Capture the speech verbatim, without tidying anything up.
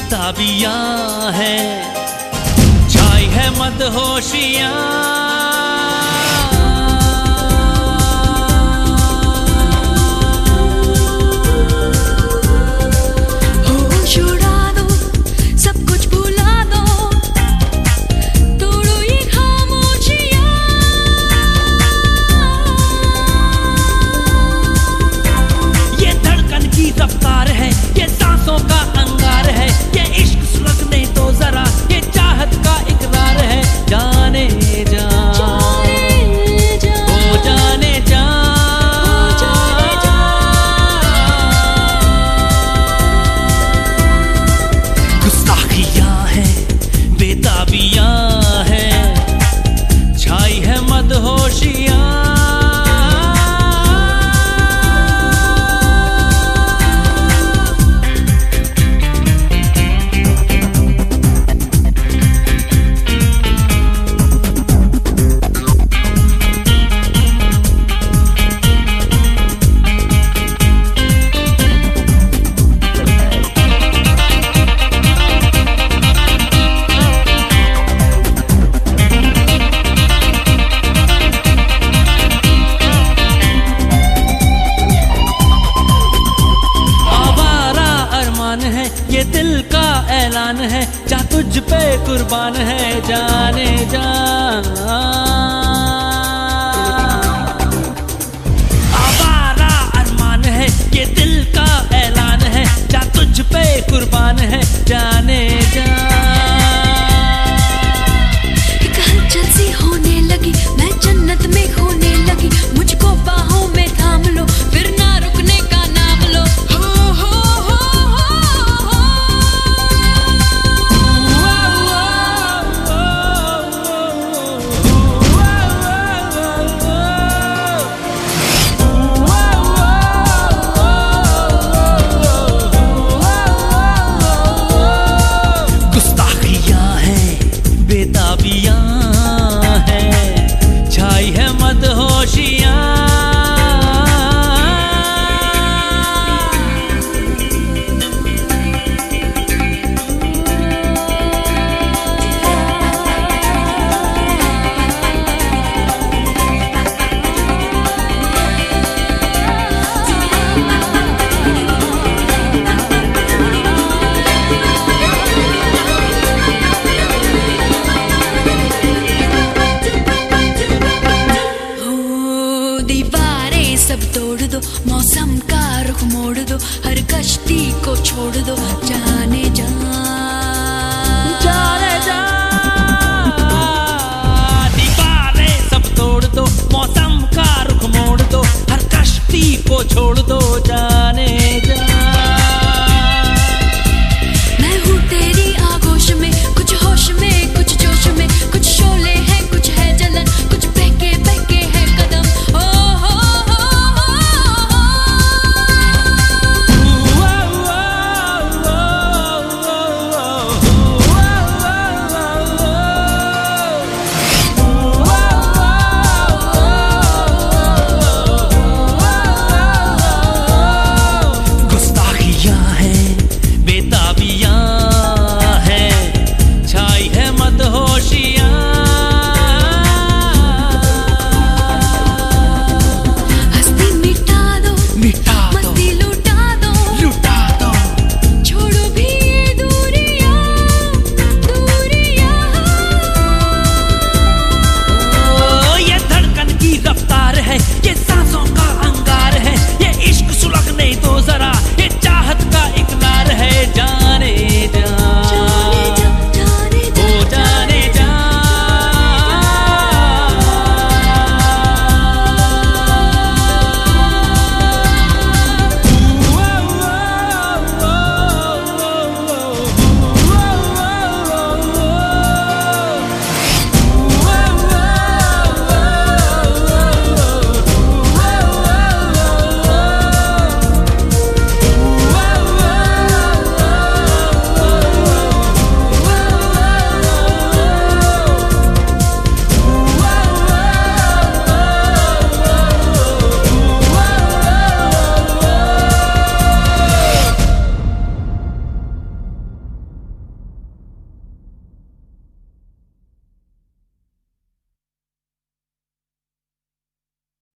बेताबियां है, छाई है मदहोशियां। रफ्तार है ये सांसों का अंगार है, ये इश्क सुलगने तो जरा, ये चाहत का इकरार है। जाने जा, जाने जा, ओ जाने जा, जाने जा। गुस्ताखियां है, बेताबियां है, छाई है मदहोशियां। ये दिल का ऐलान है, जा तुझ पे कुर्बान है। जाने जा, आवारा अरमान है, ये दिल का ऐलान है, जा तुझ पे कुर्बान है। जाने जा, एक हलचल सी होने लगी, मैं जन्नत में होने लगी, मुझको बाहों में थाम लो, फिर ना रुकने का नाम लो। हो हो हो सब तोड़ दो, मौसम का रुख मोड़ दो, हर कश्ती को छोड़ दो। जाने जा, जाने जा, दीवारें सब तोड़ दो, मौसम का रुख मोड़ दो, हर कश्ती को छोड़ दो।